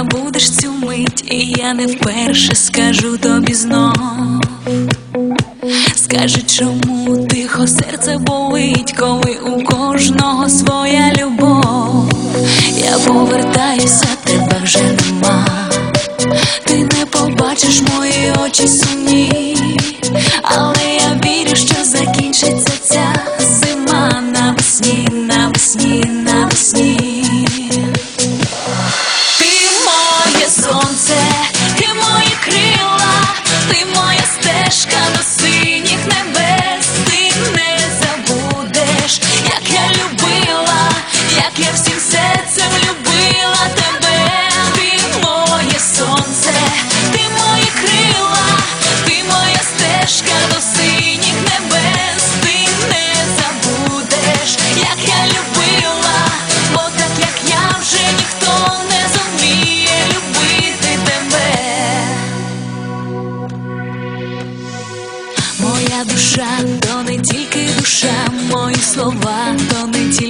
забудеш цю мить, і я не вперше скажу тобі знов. Скажи, чому тихо серце болить, коли у кожного своя любов. Я повертаюся, тебе вже нема. Ти не побачиш мої очі сумні, але я вірю, що закінчиться ця зима навесні, навесні, навесні. Ти моє сонце, ти мої крила, ти моя стежка до синіх небес. Ти не забудеш, як я любила, як я всім серцем любила тебе. Ти моє сонце, ти мої крила, ти моя стежка до синіх небес. Ти не забудеш, як я любила, бо так як я вже ніхто не зуміє любити тебе. Моя душа то не тільки душа, мої слова то не тільки